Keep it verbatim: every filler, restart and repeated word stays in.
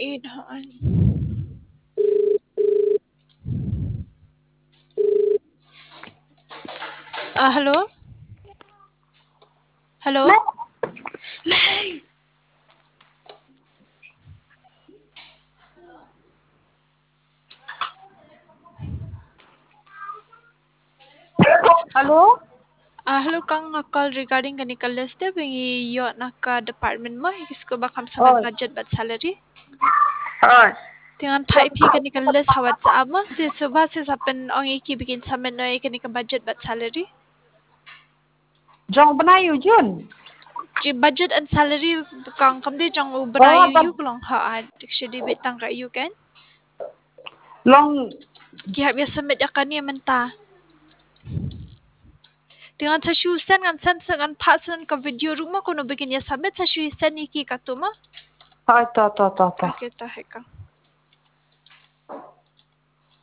eight haan. Ah, hello? Hello? Hello? Ah, hello kang nga call regarding kani ka list de bingi yo naka department mo higis ko ba kam samat Oi. budget but salary? Oi. Tingan type hi kani ka list hawat sa amo si subha si sapen ong iki bikin samen no kani ka budget but salary? Jong benayu Jun. Ji budget and salary kang kam de jang u Oh, banayu tab yu long ha ad shidi bitang ka you kan? long Kihap ya submit ya kani menta. Dengan sa shoe sen ngan sen sen ngan pa sen ka video room mo kuno bikin ya submit sa shoe sen iki katuma. hai ta ta ta ta. Okay, ta heka.